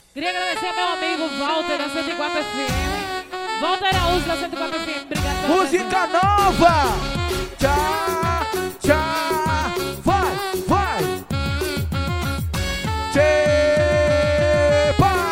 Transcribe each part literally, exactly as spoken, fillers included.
Queria agradecer meu amigo Walter da cento e quatro F M. Walter Araújo da cento e quatro F M. Obrigado pela Música nova! Tchá, tchá, vai, vai! Tchepa!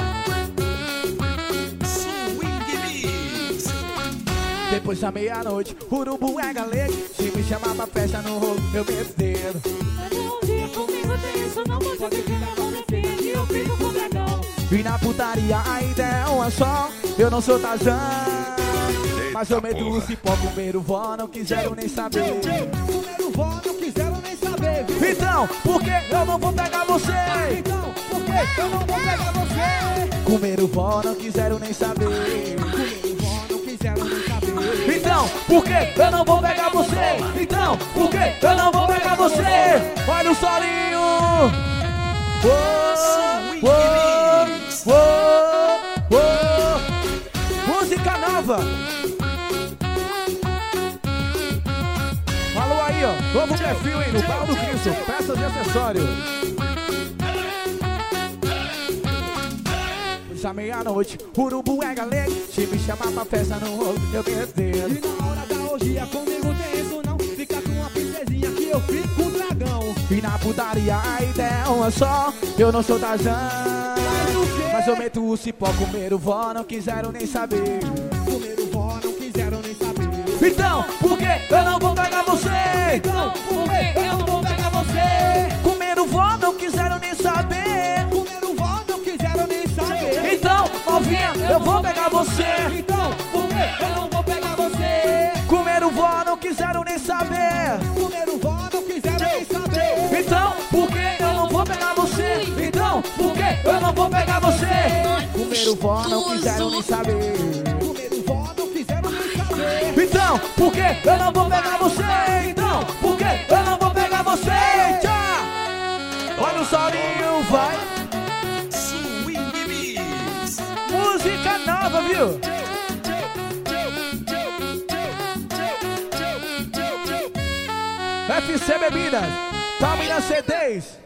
Swing Mix. Depois da meia-noite, urubu é galego. Se me chamar pra festa no rolo, eu meto dedo. Um dia comigo tem isso, não pode ficar com minha filha que eu fico com o dragão. E na putaria a ideia é uma só. Eu não sou Tarzan, mas eu meto o cipó. Comer o vó, não quiseram nem saber. Comer o vó, não quiseram nem saber. Então, por que eu não vou pegar você? Então, por que eu não vou pegar você? Comer o vó, não quiseram nem saber. Comer o vó, não quiseram nem saber. Então, por que eu não vou pegar você? Então, por que eu não vou pegar você? Olha o solinho! Oh, oh, oh, oh. Música nova! Falou aí, ó, novo perfil, hein, no Bar do Cristo, peças e acessórios. Hoje à meia-noite, urubu é galego. Se me chamar pra festa no rolo, eu meto dedo. E na hora da orgia comigo tem isso não. Fica com uma princesinha que eu fico com o dragão. E na putaria a ideia é uma só. Eu não sou Tarzan, mas eu meto o cipó. Comer o vó, não quiseram nem saber. Comer o vó, não quiseram nem saber. Então, por que eu não vou pegar você? Então, por que eu não vou pegar você? Comer o vó, não quiseram nem saber. Comer o vó, não quiseram nem saber. Então, novinha, eu vou pegar você. Então, por que eu não vou pegar você? Comer o vó, não quiseram nem saber. Comer o vó, não quiseram nem saber. Então, por que eu não vou pegar você? Então, por que eu não vou pegar você? Comer o vó, não quiseram nem saber. Comer o vó, não quiseram nem saber. Então, por que eu não vou pegar você? Então, por que eu não vou pegar você? Tchau! Olha o solinho, vai! Swing Mix. Música nova, viu? F C Bebidas, Família C Ds.